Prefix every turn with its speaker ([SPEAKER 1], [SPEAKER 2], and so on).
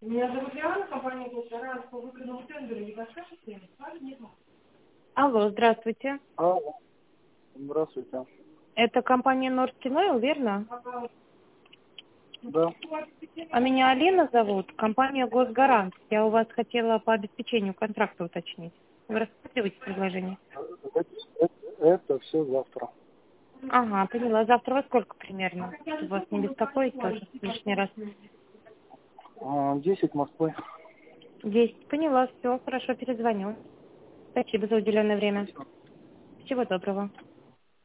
[SPEAKER 1] Меня зовут Диана, компания «Госгарант» по выигранному тендеру. Не подскажете? Нет.
[SPEAKER 2] Алло, здравствуйте.
[SPEAKER 3] Алло, здравствуйте.
[SPEAKER 2] Это компания Northern Oil, верно?
[SPEAKER 3] Да,
[SPEAKER 2] А меня Алина зовут, компания «Госгарант». Я у вас хотела по обеспечению контракта уточнить. Вы рассматриваете предложение?
[SPEAKER 3] это все завтра.
[SPEAKER 2] Ага, поняла. Завтра во сколько примерно? Чтобы вас не беспокоить тоже лишний раз.
[SPEAKER 3] 10 Москвы.
[SPEAKER 2] 10. Поняла, все, хорошо, перезвоню. Спасибо за уделенное время. Всего доброго.